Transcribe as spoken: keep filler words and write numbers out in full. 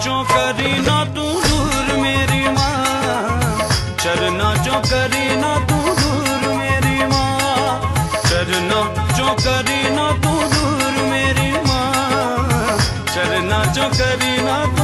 चो करी ना तू दूर मेरी माँ, चरना चो करी ना तू दूर मेरी माँ, चरना चो करी ना तू दूर मेरी माँ, चरना चो करी ना